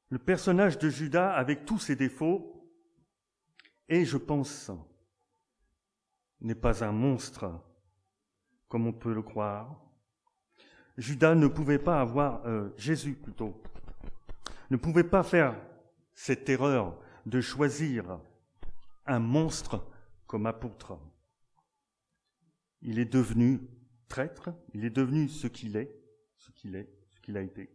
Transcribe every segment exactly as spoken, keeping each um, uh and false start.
Le personnage de Judas, avec tous ses défauts, et je pense, n'est pas un monstre, comme on peut le croire. Judas ne pouvait pas avoir, euh, Jésus plutôt, ne pouvait pas faire cette erreur de choisir un monstre comme apôtre. Il est devenu traître, il est devenu ce qu'il est, ce qu'il est, ce qu'il a été,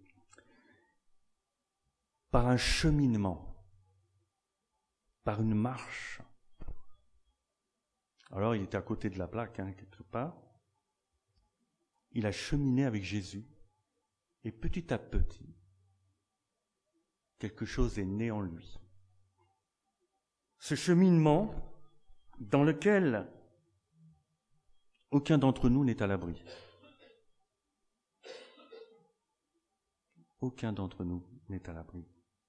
par un cheminement, par une marche. Alors il était à côté de la plaque, hein, quelque part. Il a cheminé avec Jésus, et petit à petit, quelque chose est né en lui. Ce cheminement dans lequel aucun d'entre nous n'est à l'abri. Aucun d'entre nous n'est à l'abri.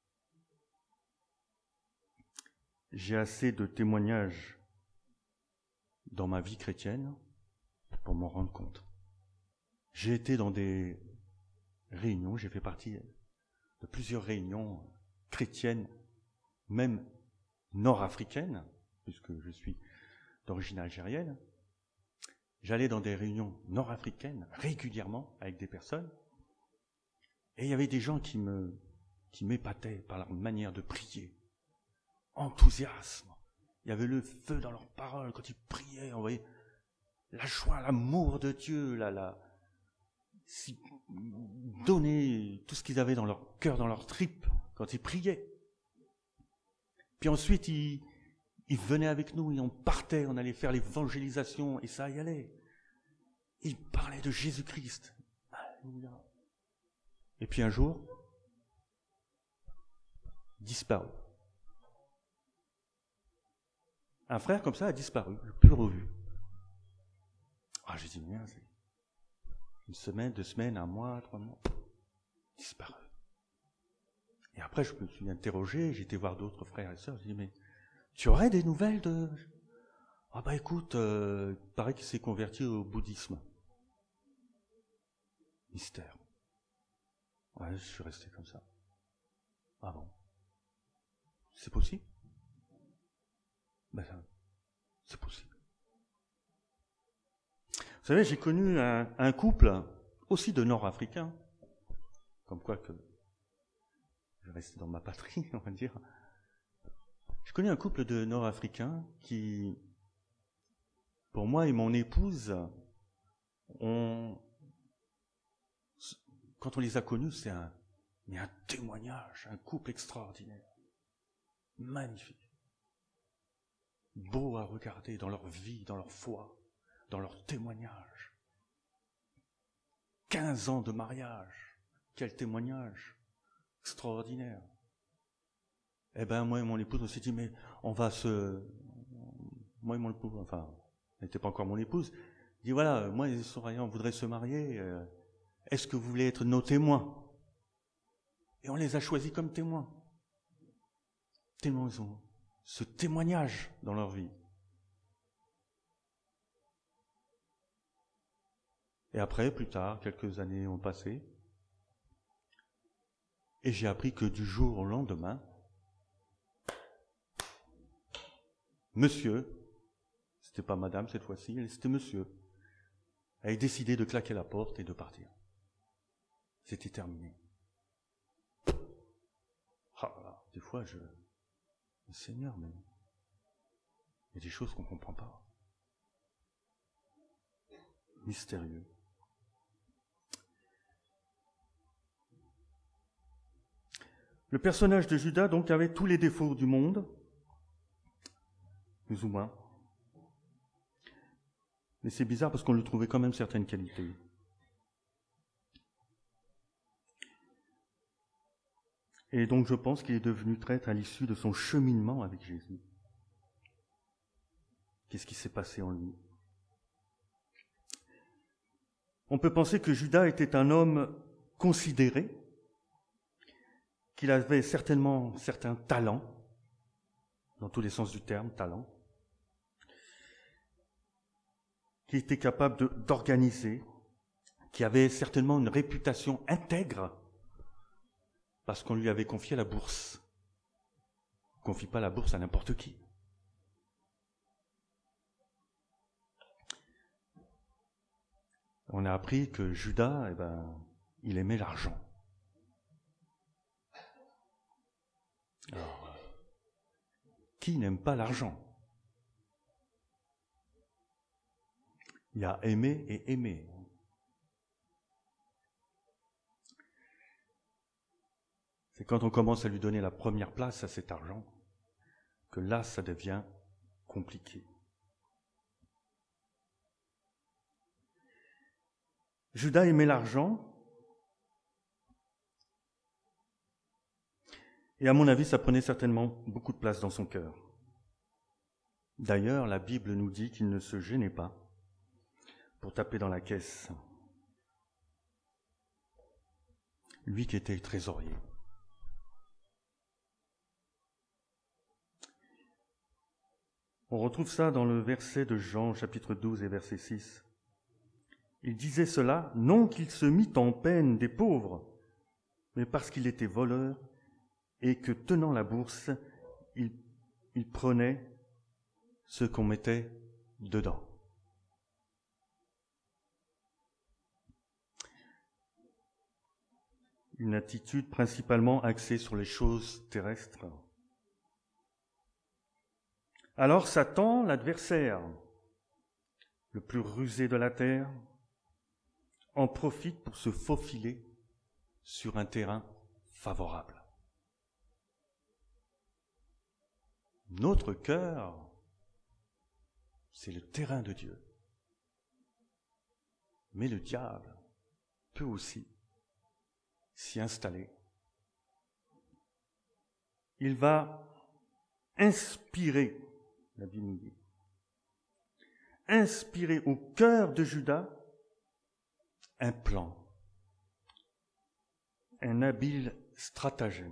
J'ai assez de témoignages dans ma vie chrétienne pour m'en rendre compte. J'ai été dans des réunions, j'ai fait partie de plusieurs réunions chrétiennes, même nord-africaines, puisque je suis d'origine algérienne. J'allais dans des réunions nord-africaines régulièrement avec des personnes, et il y avait des gens qui me, qui m'épataient par leur manière de prier. Enthousiasme. Il y avait le feu dans leurs paroles quand ils priaient. On voyait la joie, l'amour de Dieu, la, la, donner tout ce qu'ils avaient dans leur cœur, dans leur tripes quand ils priaient. Puis ensuite, ils, ils venaient avec nous et on partait, on allait faire l'évangélisation et ça y allait. Ils parlaient de Jésus-Christ. Alléluia. Et puis un jour, disparu. Un frère comme ça a disparu, je l'ai plus revu. Ah, j'ai dit, mais bien, c'est une semaine, deux semaines, un mois, trois mois, disparu. Et après, je me suis interrogé, j'ai été voir d'autres frères et sœurs, j'ai dit, mais tu aurais des nouvelles de... Ah bah écoute, euh, il paraît qu'il s'est converti au bouddhisme. Mystère. Ouais, je suis resté comme ça. Ah bon? C'est possible? Ben, c'est possible. Vous savez, j'ai connu un, un couple, aussi de Nord-Africains, comme quoi que je reste dans ma patrie, on va dire. J'ai connu un couple de Nord-Africains qui, pour moi et mon épouse, on, quand on les a connus, c'est un, mais un témoignage, un couple extraordinaire, magnifique. Beau à regarder dans leur vie, dans leur foi, dans leur témoignage. Quinze ans de mariage, quel témoignage extraordinaire. Eh ben moi et mon épouse, on s'est dit, mais on va se... Moi et mon épouse, enfin, elle n'était pas encore mon épouse, dit, voilà, moi et les Soraya, on voudrait se marier, euh, est-ce que vous voulez être nos témoins? Et on les a choisis comme témoins. Tellement ils ont ce témoignage dans leur vie. Et après, plus tard, quelques années ont passé, et j'ai appris que du jour au lendemain, monsieur, c'était pas madame cette fois-ci, c'était monsieur, avait décidé de claquer la porte et de partir. C'était terminé. Ah là, des fois, je... Seigneur, mais il y a des choses qu'on ne comprend pas. Mystérieux. Le personnage de Judas, donc, avait tous les défauts du monde, plus ou moins. Mais c'est bizarre parce qu'on lui trouvait quand même certaines qualités. Et donc je pense qu'il est devenu traître à l'issue de son cheminement avec Jésus. Qu'est-ce qui s'est passé en lui? On peut penser que Judas était un homme considéré, qu'il avait certainement certains talents, dans tous les sens du terme, talent, qu'il était capable de, d'organiser, qui avait certainement une réputation intègre, parce qu'on lui avait confié la bourse. On ne confie pas la bourse à n'importe qui. On a appris que Judas, eh ben, il aimait l'argent. Alors, qui n'aime pas l'argent? Il y a aimer et aimer. C'est quand on commence à lui donner la première place à cet argent que là, ça devient compliqué. Judas aimait l'argent, et à mon avis, ça prenait certainement beaucoup de place dans son cœur. D'ailleurs, la Bible nous dit qu'il ne se gênait pas pour taper dans la caisse. Lui qui était trésorier. On retrouve ça dans le verset de Jean, chapitre douze et verset six. Il disait cela, non qu'il se mît en peine des pauvres, mais parce qu'il était voleur et que, tenant la bourse, il, il prenait ce qu'on mettait dedans. Une attitude principalement axée sur les choses terrestres. Alors Satan, l'adversaire, le plus rusé de la terre, en profite pour se faufiler sur un terrain favorable. Notre cœur, c'est le terrain de Dieu. Mais le diable peut aussi s'y installer. Il va inspirer, la Bible nous dit, inspirer au cœur de Judas un plan, un habile stratagème.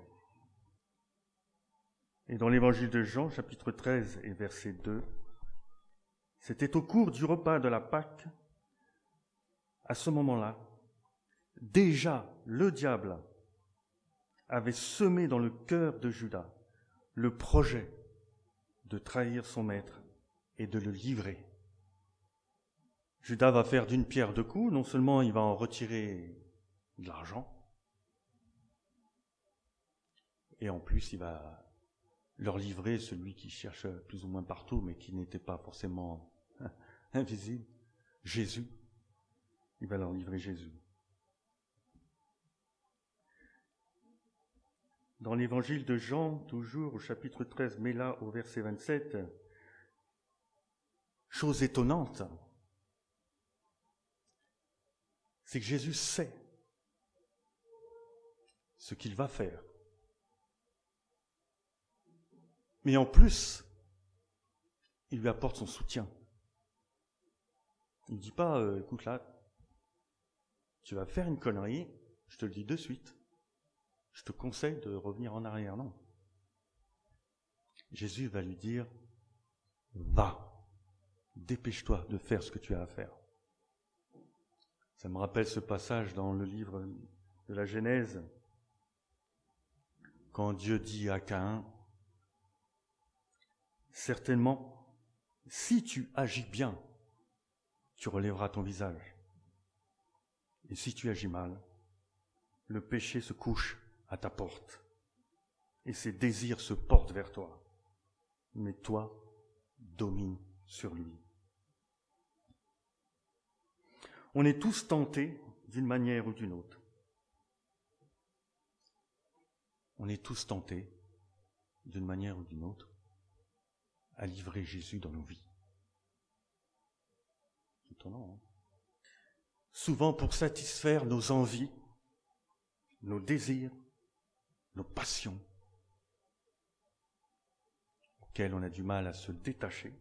Et dans l'évangile de Jean, chapitre treize et verset deux, c'était au cours du repas de la Pâque, à ce moment-là, déjà le diable avait semé dans le cœur de Judas le projet de trahir son maître et de le livrer. Judas va faire d'une pierre deux coups, non seulement il va en retirer de l'argent, et en plus il va leur livrer celui qui cherche plus ou moins partout, mais qui n'était pas forcément invisible, Jésus. Il va leur livrer Jésus. Dans l'évangile de Jean, toujours au chapitre treize, mais là au verset vingt-sept, chose étonnante, c'est que Jésus sait ce qu'il va faire. Mais en plus, il lui apporte son soutien. Il ne dit pas, euh, écoute là, tu vas faire une connerie, je te le dis de suite. Je te conseille de revenir en arrière, non. Jésus va lui dire, va, dépêche-toi de faire ce que tu as à faire. Ça me rappelle ce passage dans le livre de la Genèse, quand Dieu dit à Caïn, certainement, si tu agis bien, tu relèveras ton visage. Et si tu agis mal, le péché se couche à ta porte et ses désirs se portent vers toi. Mais toi, domine sur lui. On est tous tentés d'une manière ou d'une autre. On est tous tentés d'une manière ou d'une autre à livrer Jésus dans nos vies. C'est étonnant, hein? Souvent pour satisfaire nos envies, nos désirs, nos passions, auxquelles on a du mal à se détacher.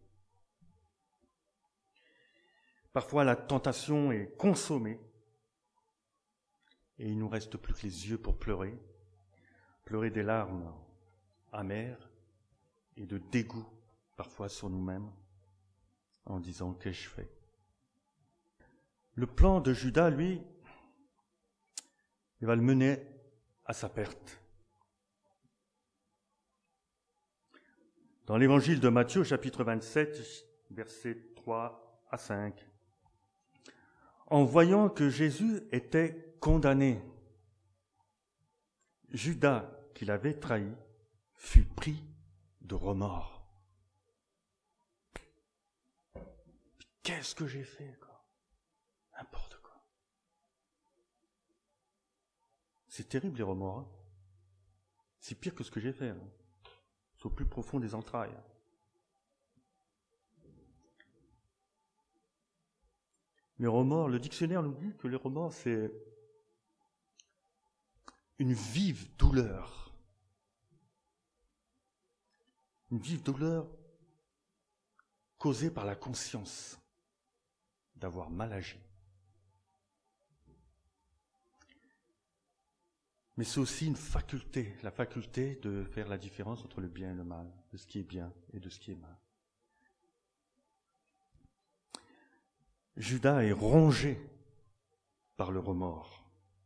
Parfois, la tentation est consommée et il ne nous reste plus que les yeux pour pleurer, pleurer des larmes amères et de dégoût parfois sur nous-mêmes en disant « qu'ai-je fait ?» Le plan de Judas, lui, il va le mener à sa perte. Dans l'évangile de Matthieu, chapitre vingt-sept, versets trois à cinq, en voyant que Jésus était condamné, Judas, qui l'avait trahi, fut pris de remords. Qu'est-ce que j'ai fait, quoi? N'importe quoi. C'est terrible, les remords. Hein. C'est pire que ce que j'ai fait. Hein. C'est au plus profond des entrailles. Les remords, le dictionnaire nous dit que les remords, c'est une vive douleur. Une vive douleur causée par la conscience d'avoir mal agi. Mais c'est aussi une faculté, la faculté de faire la différence entre le bien et le mal, de ce qui est bien et de ce qui est mal. Judas est rongé par le remords.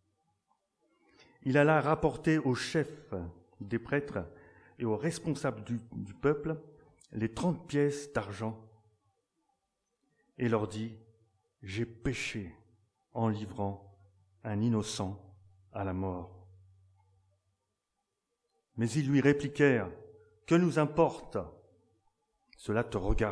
Il alla rapporter aux chefs des prêtres et aux responsables du, du peuple les trente pièces d'argent et leur dit « J'ai péché en livrant un innocent à la mort. » Mais ils lui répliquèrent « Que nous importe ? Cela te regarde. »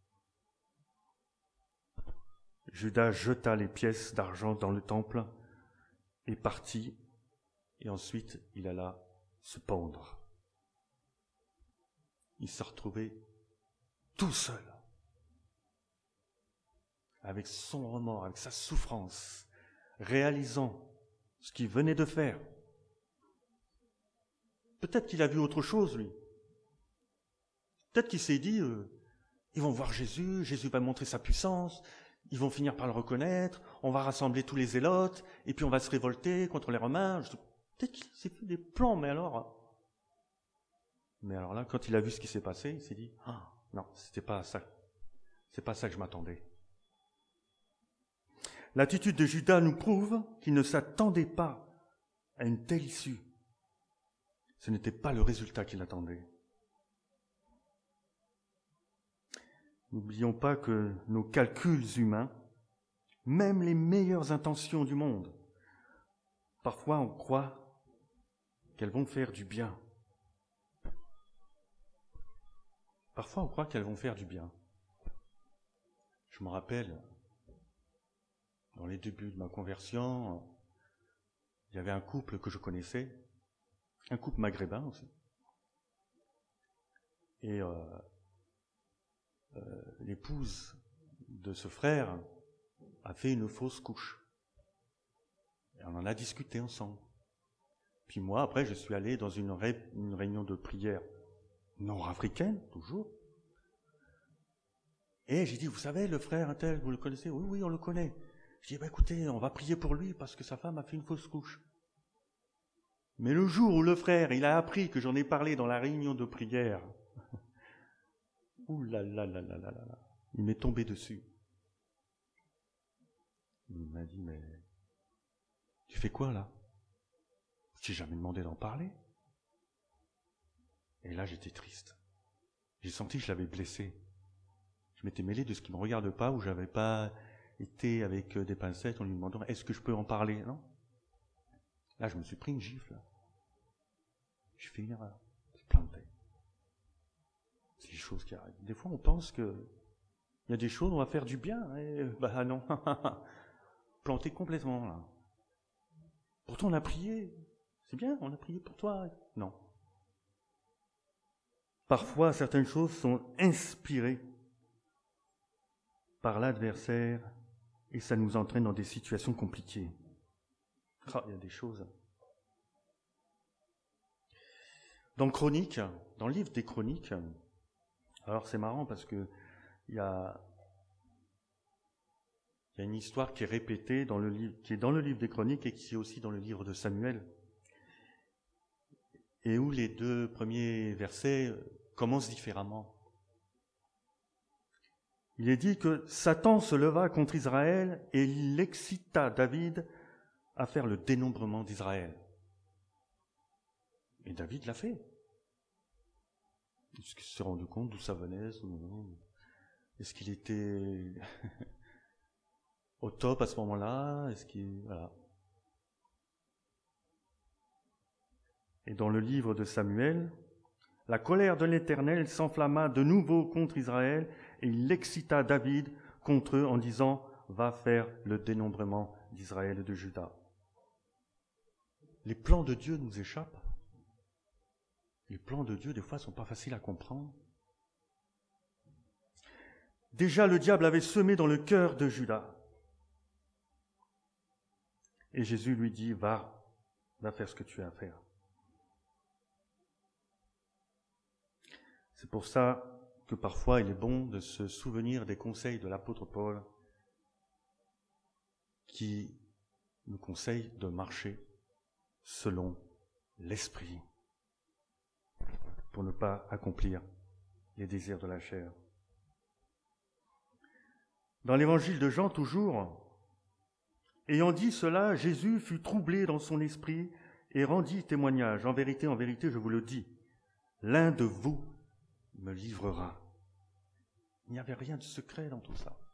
Judas jeta les pièces d'argent dans le temple et partit, et ensuite il alla se pendre. Il s'est retrouvé tout seul, avec son remords, avec sa souffrance, réalisant ce qu'il venait de faire. Peut-être qu'il a vu autre chose, lui. Peut-être qu'il s'est dit, euh, ils vont voir Jésus, Jésus va montrer sa puissance, ils vont finir par le reconnaître, on va rassembler tous les zélotes, et puis on va se révolter contre les Romains. Peut-être qu'il s'est fait des plans, mais alors... Mais alors là, quand il a vu ce qui s'est passé, il s'est dit, ah, non, c'était pas ça. C'est pas ça que je m'attendais. L'attitude de Judas nous prouve qu'il ne s'attendait pas à une telle issue. Ce n'était pas le résultat qu'il attendait. N'oublions pas que nos calculs humains, même les meilleures intentions du monde, parfois on croit qu'elles vont faire du bien. Parfois on croit qu'elles vont faire du bien. Je me rappelle, dans les débuts de ma conversion, il y avait un couple que je connaissais, un couple maghrébin aussi. Et euh, euh, l'épouse de ce frère a fait une fausse couche. Et on en a discuté ensemble. Puis moi, après, je suis allé dans une, ré- une réunion de prière nord-africaine, toujours. Et j'ai dit, vous savez, le frère un tel, vous le connaissez ? Oui, oui, on le connaît. J'ai dit, bah, écoutez, on va prier pour lui parce que sa femme a fait une fausse couche. Mais le jour où le frère, il a appris que j'en ai parlé dans la réunion de prière, ouh là là là là là là, il m'est tombé dessus. Il m'a dit, mais tu fais quoi là ? J'ai jamais demandé d'en parler. Et là, j'étais triste. J'ai senti que je l'avais blessé. Je m'étais mêlé de ce qui ne me regarde pas, où je n'avais pas été avec des pincettes en lui demandant « Est-ce que je peux en parler ?» Non. Là, je me suis pris une gifle. Je fais une erreur. Je plantais. C'est des choses qui arrivent. Des fois, on pense qu'il y a des choses, on va faire du bien. Et bah non. Planté complètement, là. Pourtant, on a prié. C'est bien, on a prié pour toi. Non. Parfois, certaines choses sont inspirées par l'adversaire et ça nous entraîne dans des situations compliquées. Ah, il y a des choses. Dans Chroniques, dans le livre des Chroniques, alors c'est marrant parce que il y a, il y a une histoire qui est répétée dans le livre, qui est dans le livre des Chroniques et qui est aussi dans le livre de Samuel, et où les deux premiers versets commencent différemment. Il est dit que Satan se leva contre Israël et il excita David à faire le dénombrement d'Israël. Et David l'a fait. Est-ce qu'il s'est rendu compte d'où ça venait? Est-ce qu'il était au top à ce moment-là? Est-ce qu'il... Voilà. Et dans le livre de Samuel, la colère de l'Éternel s'enflamma de nouveau contre Israël et il excita David contre eux en disant « Va faire le dénombrement d'Israël et de Juda ». Les plans de Dieu nous échappent. Les plans de Dieu, des fois, ne sont pas faciles à comprendre. Déjà, le diable avait semé dans le cœur de Judas. Et Jésus lui dit « Va, va faire ce que tu as à faire ». C'est pour ça que parfois il est bon de se souvenir des conseils de l'apôtre Paul qui nous conseille de marcher selon l'esprit pour ne pas accomplir les désirs de la chair. Dans l'évangile de Jean toujours, ayant dit cela, Jésus fut troublé dans son esprit et rendit témoignage. En vérité, en vérité, je vous le dis, l'un de vous me livrera. Il n'y avait rien de secret dans tout ça.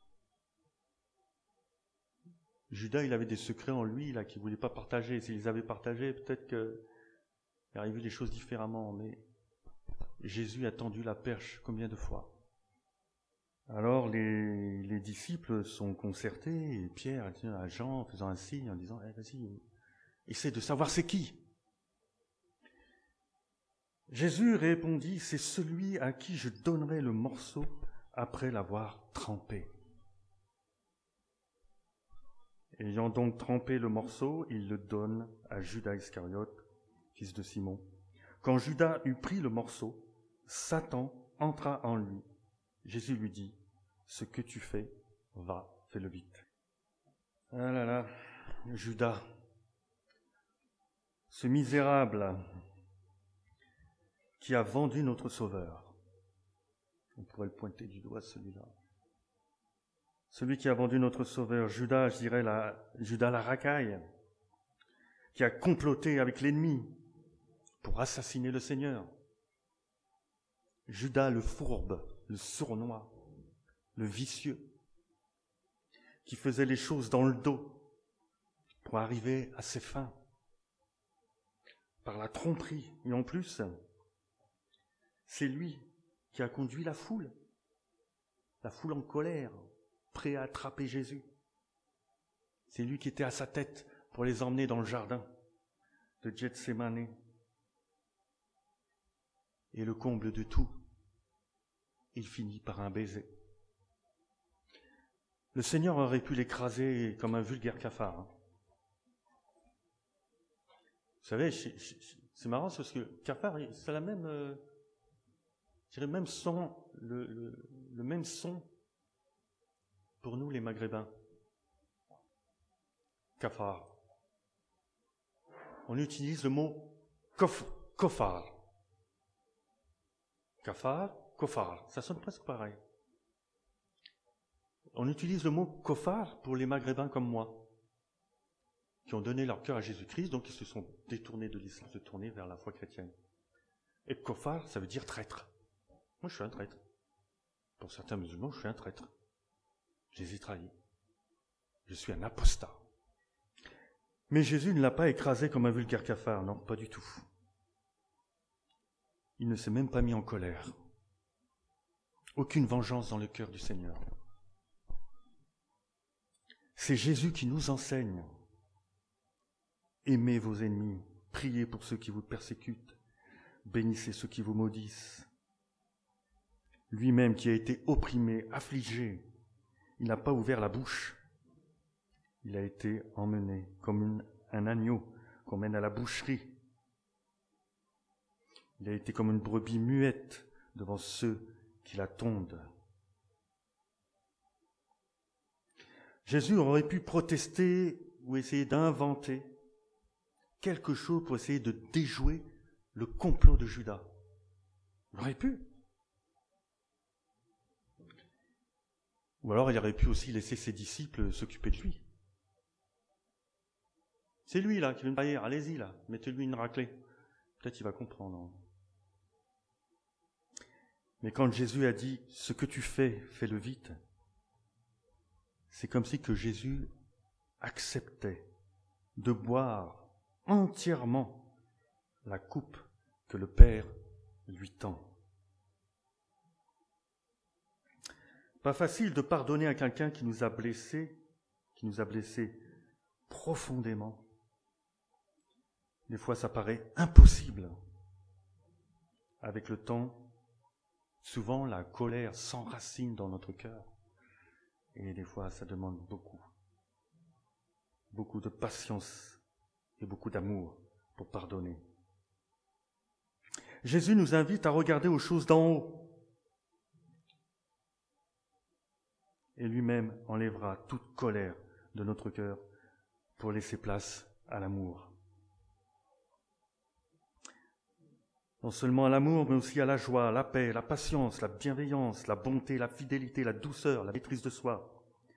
Judas, il avait des secrets en lui là qu'il ne voulait pas partager. S'il les avait partagés, peut-être qu'il arrivait des choses différemment. Mais Jésus a tendu la perche combien de fois? Alors les, les disciples sont concertés et Pierre a dit à Jean en faisant un signe en disant eh, « Vas-y, essaie de savoir c'est qui ». Jésus répondit, c'est celui à qui je donnerai le morceau après l'avoir trempé. Ayant donc trempé le morceau, il le donne à Judas Iscariote, fils de Simon. Quand Judas eut pris le morceau, Satan entra en lui. Jésus lui dit, ce que tu fais, va, fais-le vite. Ah là là, Judas, ce misérable qui a vendu notre Sauveur. On pourrait le pointer du doigt, celui-là. Celui qui a vendu notre Sauveur, Judas, je dirais, la, Judas la racaille, qui a comploté avec l'ennemi pour assassiner le Seigneur. Judas le fourbe, le sournois, le vicieux, qui faisait les choses dans le dos pour arriver à ses fins, par la tromperie. Et en plus, c'est lui qui a conduit la foule, la foule en colère, prêt à attraper Jésus. C'est lui qui était à sa tête pour les emmener dans le jardin de Gethsémane. Et le comble de tout, il finit par un baiser. Le Seigneur aurait pu l'écraser comme un vulgaire cafard. Hein. Vous savez, c'est marrant parce que cafard, c'est la même... Euh, Je dirais même son, le, le, le même son pour nous les Maghrébins. Cafard. On utilise le mot kof, kofar. Cafard, kofar. Ça sonne presque pareil. On utilise le mot kofar pour les Maghrébins comme moi, qui ont donné leur cœur à Jésus-Christ, donc ils se sont détournés de l'islam, se tournés vers la foi chrétienne. Et kofar, ça veut dire traître. Moi, je suis un traître. Pour certains musulmans, je suis un traître. Je les ai trahis. Je suis un apostat. Mais Jésus ne l'a pas écrasé comme un vulgaire cafard, non, pas du tout. Il ne s'est même pas mis en colère. Aucune vengeance dans le cœur du Seigneur. C'est Jésus qui nous enseigne. Aimez vos ennemis, priez pour ceux qui vous persécutent, bénissez ceux qui vous maudissent. Lui-même qui a été opprimé, affligé, il n'a pas ouvert la bouche. Il a été emmené comme une, un agneau qu'on mène à la boucherie. Il a été comme une brebis muette devant ceux qui la tondent. Jésus aurait pu protester ou essayer d'inventer quelque chose pour essayer de déjouer le complot de Judas. Il aurait pu. Ou alors il aurait pu aussi laisser ses disciples s'occuper de lui. C'est lui là qui vient de trahir, allez-y là, mettez-lui une raclée. peut-être il va comprendre. Mais quand Jésus a dit « ce que tu fais, fais-le vite », c'est comme si que Jésus acceptait de boire entièrement la coupe que le Père lui tend. Pas facile de pardonner à quelqu'un qui nous a blessés, qui nous a blessés profondément. Des fois, ça paraît impossible. Avec le temps, souvent, la colère s'enracine dans notre cœur. Et des fois, ça demande beaucoup. Beaucoup de patience et beaucoup d'amour pour pardonner. Jésus nous invite à regarder aux choses d'en haut. Et lui-même enlèvera toute colère de notre cœur pour laisser place à l'amour. Non seulement à l'amour, mais aussi à la joie, la paix, la patience, la bienveillance, la bonté, la fidélité, la douceur, la maîtrise de soi.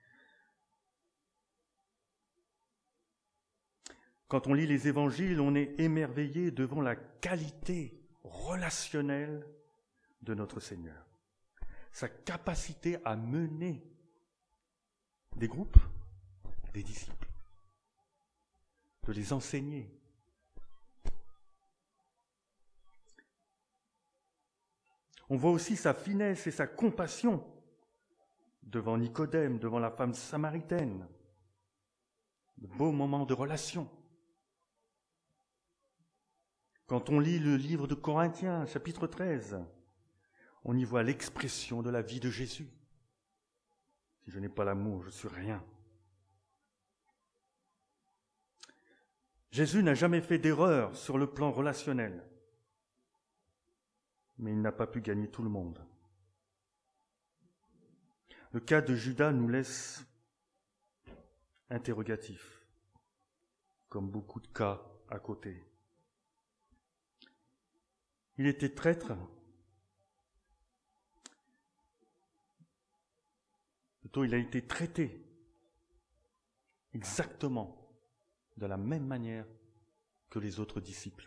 Quand on lit les évangiles, on est émerveillé devant la qualité relationnelle de notre Seigneur. Sa capacité à mener des groupes, des disciples, de les enseigner. On voit aussi sa finesse et sa compassion devant Nicodème, devant la femme samaritaine. De beaux moments de relation. Quand on lit le livre de Corinthiens, chapitre treize, on y voit l'expression de la vie de Jésus. Si je n'ai pas l'amour, je suis rien. Jésus n'a jamais fait d'erreur sur le plan relationnel, mais il n'a pas pu gagner tout le monde. Le cas de Judas nous laisse interrogatifs, comme beaucoup de cas à côté. Il était traître, plutôt il a été traité exactement de la même manière que les autres disciples.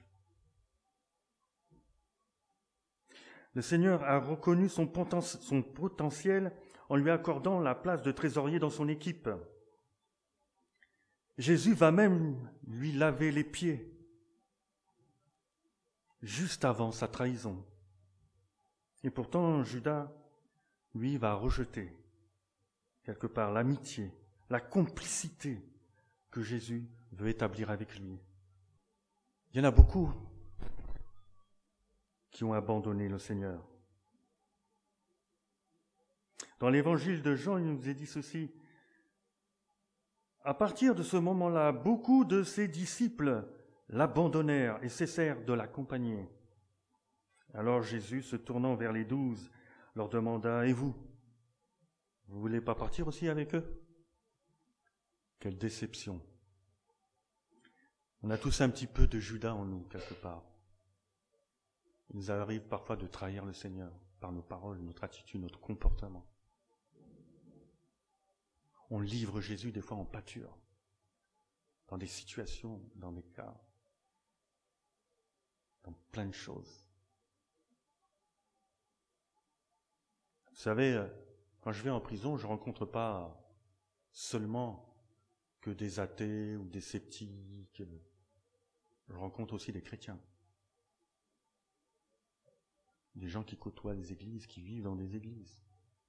Le Seigneur a reconnu son potentiel en lui accordant la place de trésorier dans son équipe. Jésus va même lui laver les pieds juste avant sa trahison. Et pourtant, Judas, lui, va rejeter quelque part l'amitié, la complicité que Jésus veut établir avec lui. Il y en a beaucoup qui ont abandonné le Seigneur. Dans l'évangile de Jean, il nous est dit ceci. À partir de ce moment-là, beaucoup de ses disciples l'abandonnèrent et cessèrent de l'accompagner. Alors Jésus, se tournant vers les douze, leur demanda « Et vous, vous voulez pas partir aussi avec eux ?» Quelle déception. On a tous un petit peu de Judas en nous, quelque part. Il nous arrive parfois de trahir le Seigneur par nos paroles, notre attitude, notre comportement. On livre Jésus des fois en pâture, dans des situations, dans des cas, dans plein de choses. Vous savez, quand je vais en prison, je ne rencontre pas seulement que des athées ou des sceptiques. Je rencontre aussi des chrétiens. Des gens qui côtoient les églises, qui vivent dans des églises.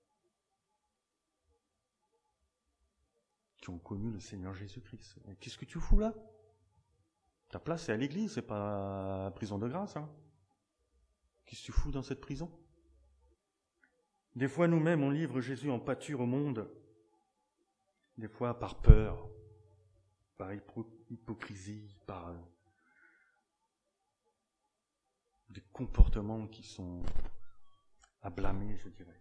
Qui ont connu le Seigneur Jésus-Christ. Et qu'est-ce que tu fous là? Ta place, c'est à l'église, c'est pas à la prison de grâce. Hein. Qu'est-ce que tu fous dans cette prison? Des fois, nous-mêmes, on livre Jésus en pâture au monde. Des fois, par peur, par hypocrisie, par des comportements qui sont à blâmer, je dirais.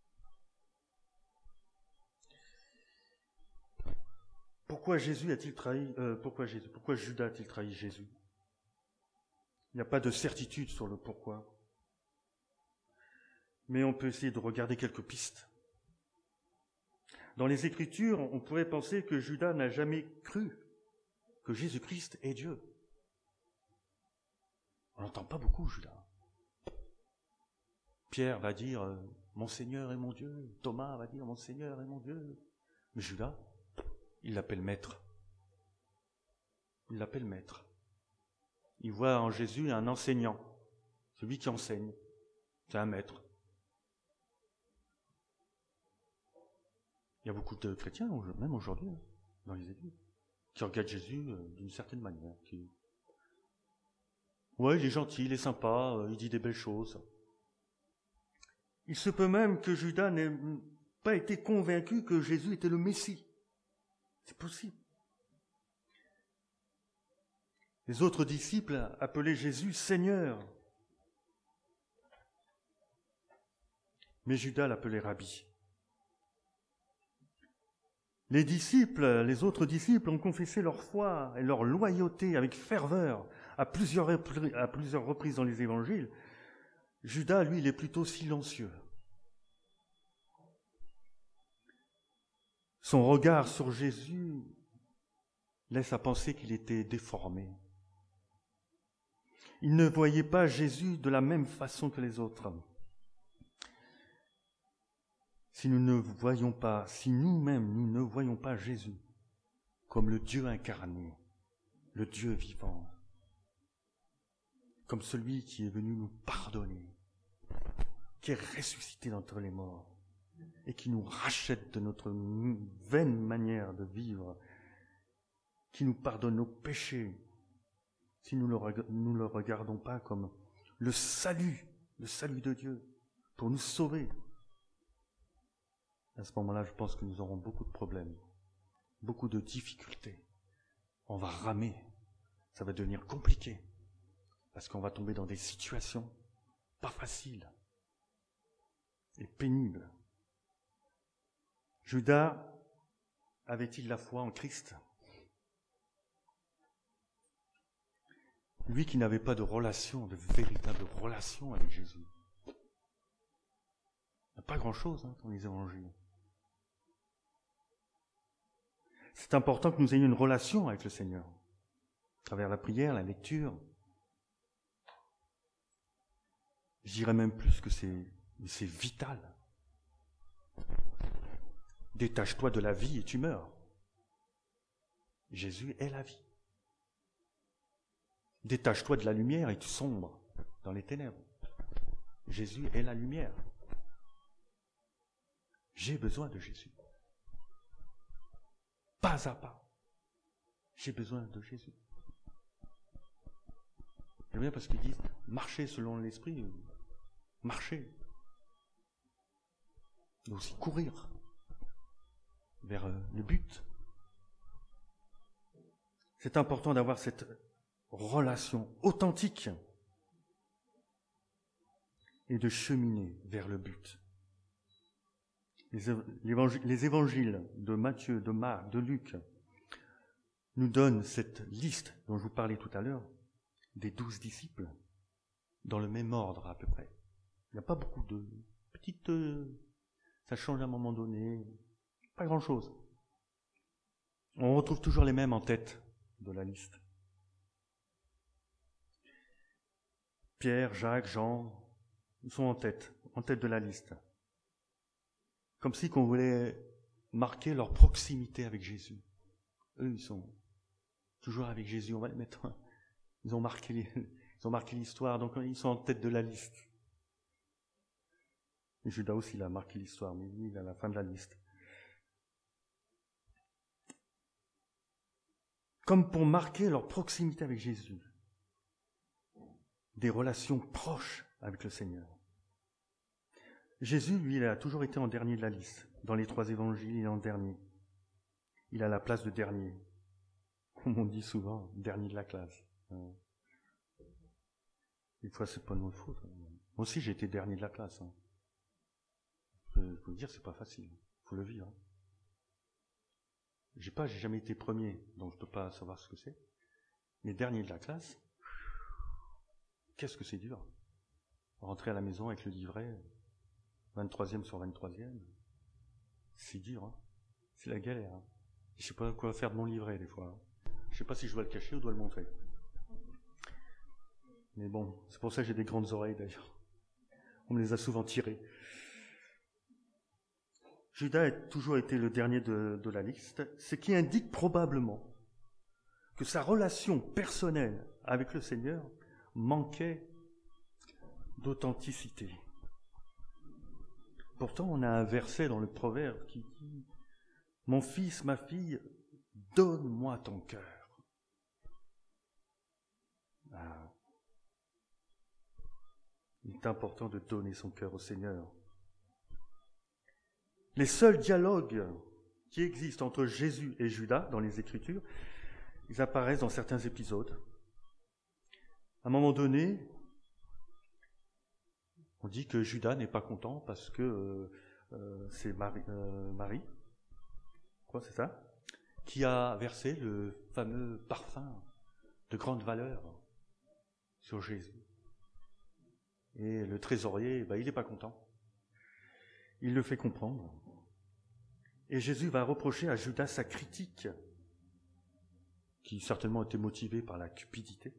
Pourquoi Jésus a-t-il trahi euh, pourquoi, Jésus, pourquoi Judas a-t-il trahi Jésus? Il n'y a pas de certitude sur le pourquoi. Mais on peut essayer de regarder quelques pistes. Dans les Écritures, on pourrait penser que Judas n'a jamais cru que Jésus-Christ est Dieu. On n'entend pas beaucoup Judas. Pierre va dire euh, « Mon Seigneur et mon Dieu ». Thomas va dire « Mon Seigneur et mon Dieu ». Mais Judas, il l'appelle maître. Il l'appelle maître. Il voit en Jésus un enseignant, celui qui enseigne. C'est un maître. Il y a beaucoup de chrétiens, même aujourd'hui, dans les églises, qui regardent Jésus d'une certaine manière. Qui... Ouais, il est gentil, il est sympa, il dit des belles choses. Il se peut même que Judas n'ait pas été convaincu que Jésus était le Messie. C'est possible. Les autres disciples appelaient Jésus Seigneur. Mais Judas l'appelait Rabbi. Les disciples, les autres disciples ont confessé leur foi et leur loyauté avec ferveur à plusieurs, à plusieurs reprises dans les évangiles. Judas, lui, il est plutôt silencieux. Son regard sur Jésus laisse à penser qu'il était déformé. Il ne voyait pas Jésus de la même façon que les autres. Si nous ne voyons pas, si nous-mêmes nous ne voyons pas Jésus comme le Dieu incarné, le Dieu vivant, comme celui qui est venu nous pardonner, qui est ressuscité d'entre les morts et qui nous rachète de notre vaine manière de vivre, qui nous pardonne nos péchés, si nous ne le regardons pas comme le salut, le salut de Dieu pour nous sauver, à ce moment-là, je pense que nous aurons beaucoup de problèmes, beaucoup de difficultés. On va ramer, ça va devenir compliqué, parce qu'on va tomber dans des situations pas faciles et pénibles. Judas avait-il la foi en Christ ? Lui qui n'avait pas de relation, de véritable relation avec Jésus. Il n'y a pas grand-chose hein, dans les évangiles. C'est important que nous ayons une relation avec le Seigneur, à travers la prière, la lecture. Je dirais même plus que c'est, c'est vital. Détache-toi de la vie et tu meurs. Jésus est la vie. Détache-toi de la lumière et tu sombres dans les ténèbres. Jésus est la lumière. J'ai besoin de Jésus. Pas à pas. J'ai besoin de Jésus. J'aime bien parce qu'ils disent marcher selon l'esprit, marcher. Mais aussi courir vers le but. C'est important d'avoir cette relation authentique et de cheminer vers le but. Les évangiles, les évangiles de Matthieu, de Marc, de Luc nous donnent cette liste dont je vous parlais tout à l'heure, des douze disciples, dans le même ordre à peu près. Il n'y a pas beaucoup de petites... Ça change à un moment donné, pas grand-chose. On retrouve toujours les mêmes en tête de la liste. Pierre, Jacques, Jean, ils sont en tête, en tête de la liste. Comme si qu'on voulait marquer leur proximité avec Jésus. Eux, ils sont toujours avec Jésus, on va les mettre. Ils ont marqué, les, ils ont marqué l'histoire, donc ils sont en tête de la liste. Et Judas aussi, il a marqué l'histoire, mais lui, il est à la fin de la liste. Comme pour marquer leur proximité avec Jésus. Des relations proches avec le Seigneur. Jésus, lui, il a toujours été en dernier de la liste. Dans les trois évangiles, il est en dernier. Il a la place de dernier. Comme on dit souvent, dernier de la classe. Des fois, c'est pas de notre faute. Moi aussi, j'ai été dernier de la classe. Hein. Il faut le dire, c'est pas facile. Il faut le vivre. Hein. J'ai pas, j'ai jamais été premier, donc je peux pas savoir ce que c'est. Mais dernier de la classe, qu'est-ce que c'est dur. Rentrer à la maison avec le livret, vingt-troisième sur vingt-troisième, c'est dur. Hein. C'est la galère. Hein. Je sais pas quoi faire de mon livret des fois. Hein. Je sais pas si je dois le cacher ou dois le montrer. Mais bon, c'est pour ça que j'ai des grandes oreilles d'ailleurs. On me les a souvent tirées. Judas a toujours été le dernier de, de la liste, ce qui indique probablement que sa relation personnelle avec le Seigneur manquait d'authenticité. Pourtant, on a un verset dans le Proverbe qui dit « Mon fils, ma fille, donne-moi ton cœur. » Ah. Il est important de donner son cœur au Seigneur. Les seuls dialogues qui existent entre Jésus et Judas dans les Écritures, ils apparaissent dans certains épisodes. À un moment donné, on dit que Judas n'est pas content parce que euh, euh, c'est Marie, euh, Marie, quoi, c'est ça, qui a versé le fameux parfum de grande valeur sur Jésus. Et le trésorier, ben, il n'est pas content. Il le fait comprendre. Et Jésus va reprocher à Judas sa critique, qui certainement était motivée par la cupidité,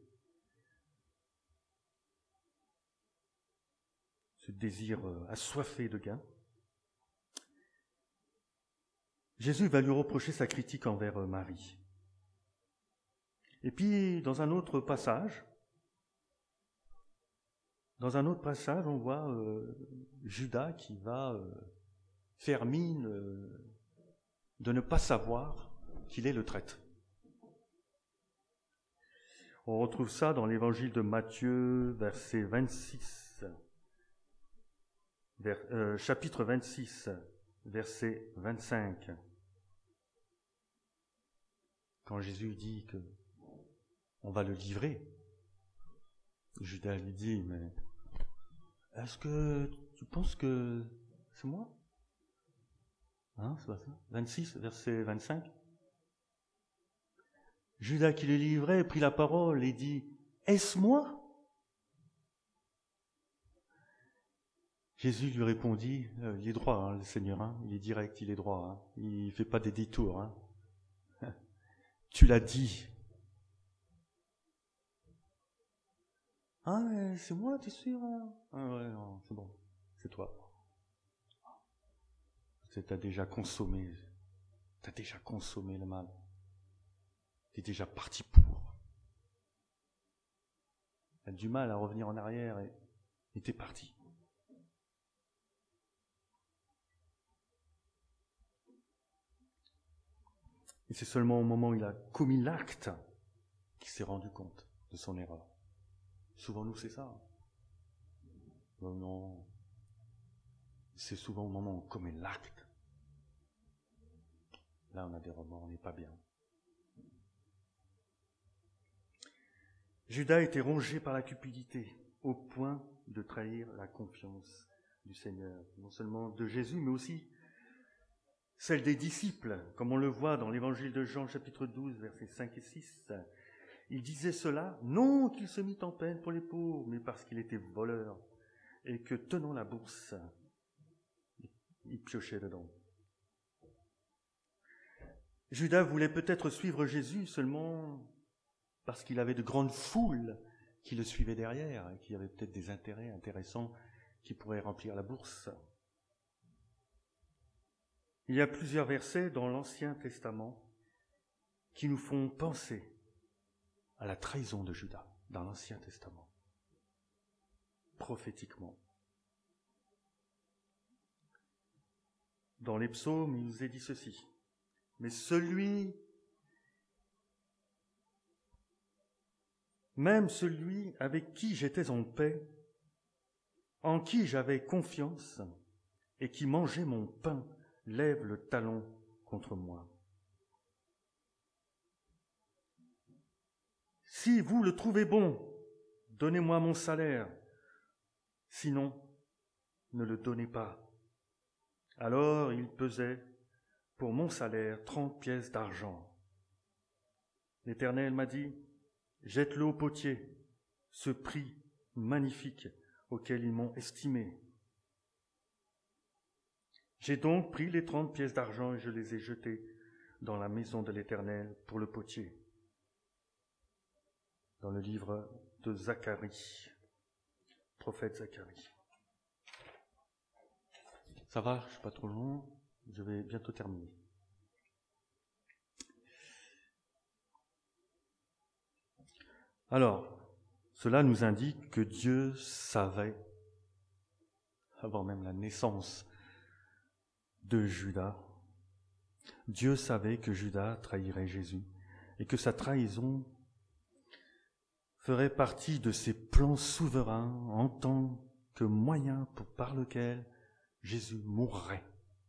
ce désir assoiffé de gain. Jésus va lui reprocher sa critique envers Marie. Et puis, dans un autre passage, dans un autre passage, on voit euh, Judas qui va euh, faire mine euh, de ne pas savoir qu'il est le traître. On retrouve ça dans l'évangile de Matthieu, verset vingt-six, vers, euh, chapitre vingt-six, verset vingt-cinq. Quand Jésus dit que on va le livrer, Judas lui dit, mais est-ce que tu penses que c'est moi? Hein, c'est pas ça? vingt-six, verset vingt-cinq. Judas qui le livrait prit la parole et dit, est-ce moi? Jésus lui répondit, euh, il est droit, hein, le Seigneur, hein, il est direct, il est droit, hein, il ne fait pas des détours. Hein. Tu l'as dit. Ah, mais c'est moi, t'es sûr? Hein? Ah ouais, non, c'est bon, c'est toi. Tu as déjà consommé, tu as déjà consommé le mal. Tu es déjà parti pour. Tu as du mal à revenir en arrière et tu es parti. Et c'est seulement au moment où il a commis l'acte qu'il s'est rendu compte de son erreur. Souvent, nous, c'est ça. Non, non. C'est souvent au moment où on commet l'acte. Là, on a des remords, on n'est pas bien. Judas était rongé par la cupidité, au point de trahir la confiance du Seigneur. Non seulement de Jésus, mais aussi celle des disciples, comme on le voit dans l'évangile de Jean, chapitre douze, versets cinq et six. Il disait cela, non qu'il se mit en peine pour les pauvres, mais parce qu'il était voleur, et que, tenant la bourse, il piochait dedans. Judas voulait peut-être suivre Jésus seulement parce qu'il avait de grandes foules qui le suivaient derrière, et qui avaient peut-être des intérêts intéressants qui pourraient remplir la bourse. Il y a plusieurs versets dans l'Ancien Testament qui nous font penser à la trahison de Judas dans l'Ancien Testament, prophétiquement. Dans les psaumes, il nous est dit ceci, « Mais celui, même celui avec qui j'étais en paix, en qui j'avais confiance et qui mangeait mon pain, lève le talon contre moi. Si vous le trouvez bon, donnez-moi mon salaire, sinon, ne le donnez pas. » Alors il pesait pour mon salaire trente pièces d'argent. L'Éternel m'a dit, jette-le au potier, ce prix magnifique auquel ils m'ont estimé. J'ai donc pris les trente pièces d'argent et je les ai jetées dans la maison de l'Éternel pour le potier. Dans le livre de Zacharie, prophète Zacharie. Ça va, je ne suis pas trop long, je vais bientôt terminer. Alors, cela nous indique que Dieu savait, avant même la naissance de Judas, Dieu savait que Judas trahirait Jésus et que sa trahison ferait partie de ses plans souverains en tant que moyen pour, par lequel Jésus mourrait.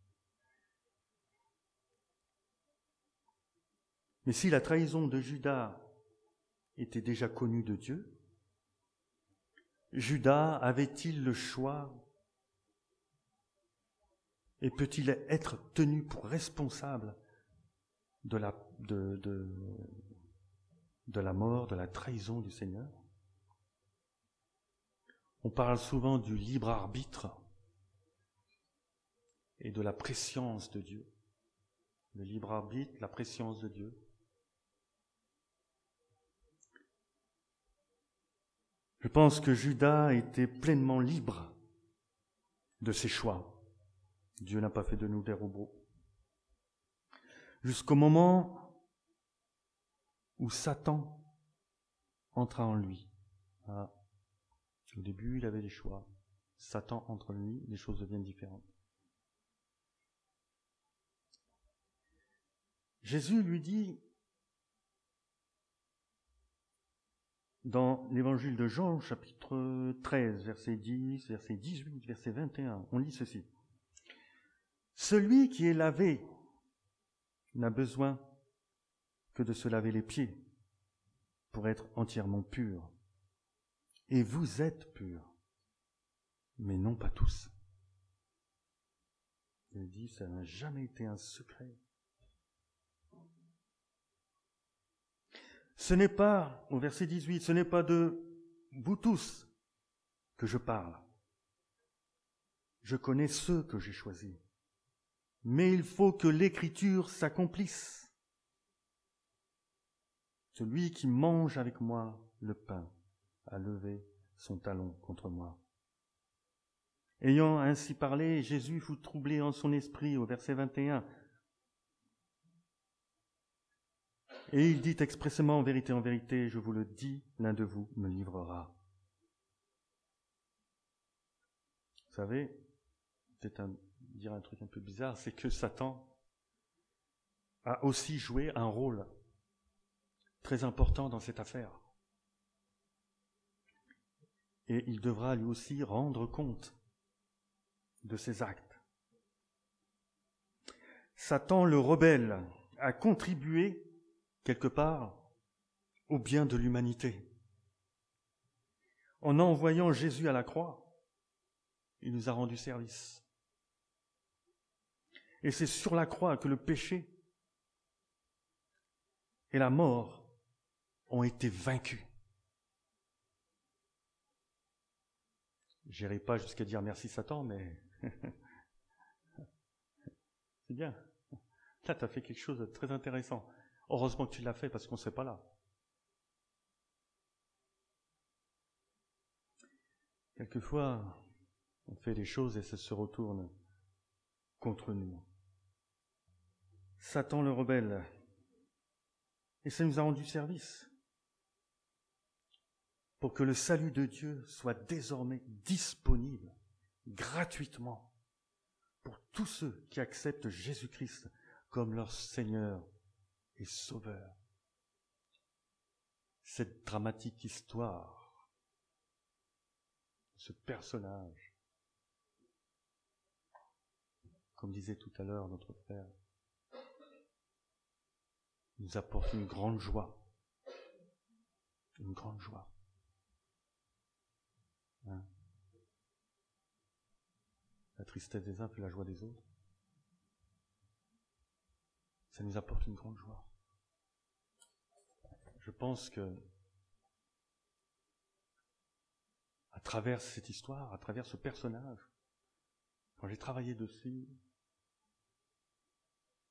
Mais si la trahison de Judas était déjà connue de Dieu, Judas avait-il le choix et peut-il être tenu pour responsable de la, de, de, de la mort, de la trahison du Seigneur? On parle souvent du libre arbitre et de la prescience de Dieu. Le libre arbitre, la prescience de Dieu. Je pense que Judas était pleinement libre de ses choix. Dieu n'a pas fait de nous des robots. Jusqu'au moment où Satan entra en lui. Ah, au début, il avait des choix. Satan entre en lui, les choses deviennent différentes. Jésus lui dit, dans l'évangile de Jean, chapitre treize, verset dix, verset dix-huit, verset vingt et un, on lit ceci. Celui qui est lavé n'a besoin que de se laver les pieds pour être entièrement pur. Et vous êtes purs, mais non pas tous. Il dit, ça n'a jamais été un secret. Ce n'est pas, au verset dix-huit, ce n'est pas de vous tous que je parle. Je connais ceux que j'ai choisis. Mais il faut que l'Écriture s'accomplisse. Celui qui mange avec moi le pain a levé son talon contre moi. Ayant ainsi parlé, Jésus fut troublé en son esprit, au verset vingt et un. Et il dit expressément, en vérité, en vérité, je vous le dis, l'un de vous me livrera. Vous savez, peut-être un, dire un truc un peu bizarre, c'est que Satan a aussi joué un rôle très important dans cette affaire. Et il devra lui aussi rendre compte de ses actes. Satan, le rebelle, a contribué quelque part au bien de l'humanité. En envoyant Jésus à la croix, il nous a rendu service. Et c'est sur la croix que le péché et la mort ont été vaincus. Je n'irai pas jusqu'à dire merci Satan, mais c'est bien. Là, tu as fait quelque chose de très intéressant. Heureusement que tu l'as fait parce qu'on ne serait pas là. Quelquefois, on fait des choses et ça se retourne contre nous. Satan le rebelle. Et ça nous a rendu service pour que le salut de Dieu soit désormais disponible gratuitement pour tous ceux qui acceptent Jésus-Christ comme leur Seigneur et Sauveur. Cette dramatique histoire, ce personnage, comme disait tout à l'heure notre frère, nous apporte une grande joie. Une grande joie. Hein? La tristesse des uns fait la joie des autres. Ça nous apporte une grande joie. Je pense que à travers cette histoire, à travers ce personnage, quand j'ai travaillé dessus,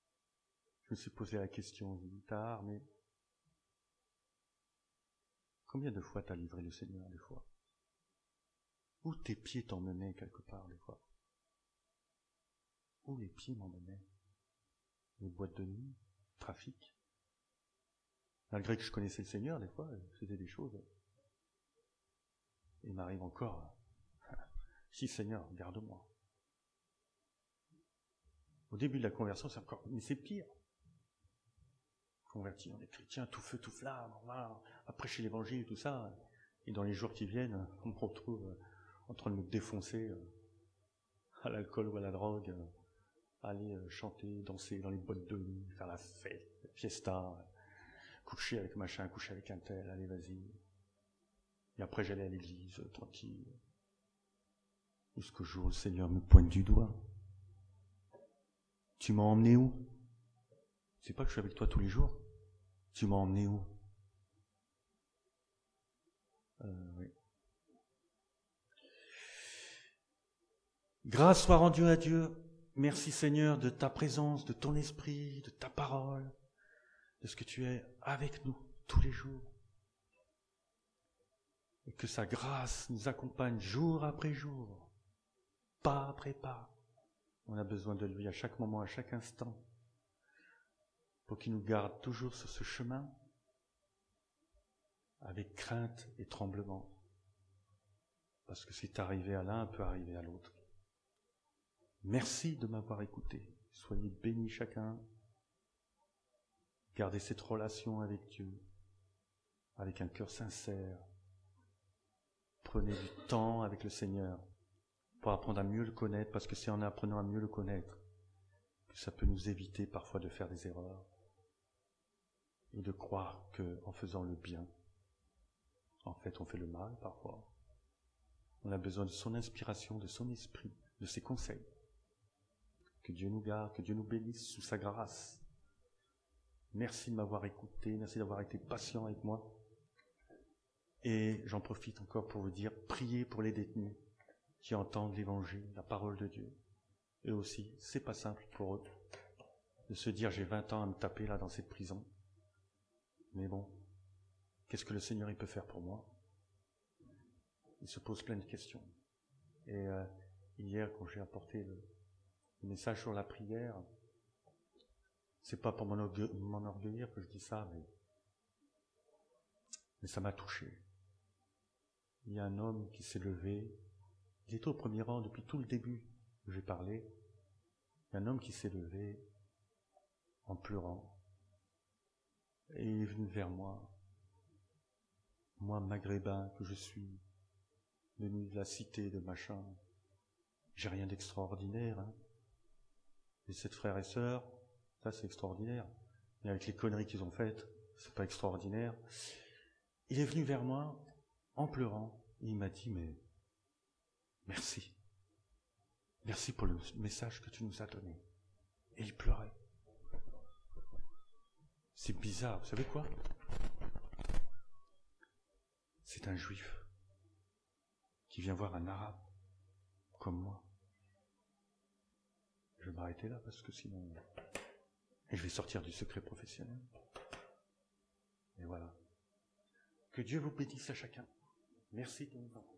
je me suis posé la question tard, mais Combien de fois t'as livré le Seigneur, des fois? Où tes pieds t'emmenaient quelque part, des fois? Où les pieds m'emmenaient? Les boîtes de nuit, trafic. Malgré que je connaissais le Seigneur, des fois, je faisais des choses. Il m'arrive encore, si Seigneur, garde-moi. Au début de la conversion, c'est encore, mais c'est pire. Converti, on est chrétien, tout feu, tout flamme, on va prêcher l'évangile et tout ça. Et dans les jours qui viennent, on me retrouve en train de me défoncer à l'alcool ou à la drogue, aller chanter, danser dans les boîtes de nuit, faire la fête, la fiesta, coucher avec machin, coucher avec un tel, allez vas-y. Et après j'allais à l'église, tranquille. Jusqu'au jour où le Seigneur me pointe du doigt. Tu m'as emmené où? C'est pas que je suis avec toi tous les jours. Tu m'as emmené où? euh, oui. Grâce soit rendue à Dieu. Merci Seigneur de ta présence, de ton esprit, de ta parole, de ce que tu es avec nous tous les jours. Et que sa grâce nous accompagne jour après jour, pas après pas. On a besoin de lui à chaque moment, à chaque instant, pour qu'il nous garde toujours sur ce chemin, avec crainte et tremblement. Parce que ce qui est arrivé à l'un peut arriver à l'autre. Merci de m'avoir écouté. Soyez bénis chacun. Gardez cette relation avec Dieu, avec un cœur sincère. Prenez du temps avec le Seigneur pour apprendre à mieux le connaître, parce que c'est en apprenant à mieux le connaître que ça peut nous éviter parfois de faire des erreurs et de croire qu'en faisant le bien, en fait, on fait le mal parfois. On a besoin de son inspiration, de son esprit, de ses conseils. Que Dieu nous garde, que Dieu nous bénisse sous sa grâce. Merci de m'avoir écouté, merci d'avoir été patient avec moi. Et j'en profite encore pour vous dire, priez pour les détenus qui entendent l'évangile, la parole de Dieu. Eux aussi, c'est pas simple pour eux de se dire, j'ai vingt ans à me taper là dans cette prison. Mais bon, qu'est-ce que le Seigneur il peut faire pour moi? Il se pose plein de questions. Et euh, hier, quand j'ai apporté le, le message sur la prière, c'est pas pour m'enorgueillir que je dis ça, mais, mais ça m'a touché. Il y a un homme qui s'est levé, il était au premier rang depuis tout le début où j'ai parlé. Il y a un homme qui s'est levé en pleurant, et il est venu vers moi, moi maghrébin que je suis, venu de la cité de machin. J'ai rien d'extraordinaire, hein. J'ai sept frères et sœurs, ça c'est extraordinaire. Mais avec les conneries qu'ils ont faites, c'est pas extraordinaire. Il est venu vers moi en pleurant, et il m'a dit, mais merci. Merci pour le message que tu nous as donné. Et il pleurait. C'est bizarre, vous savez quoi? C'est un juif qui vient voir un arabe comme moi. Je vais m'arrêter là parce que sinon... Et je vais sortir du secret professionnel. Et voilà. Que Dieu vous bénisse à chacun. Merci de nous avoir.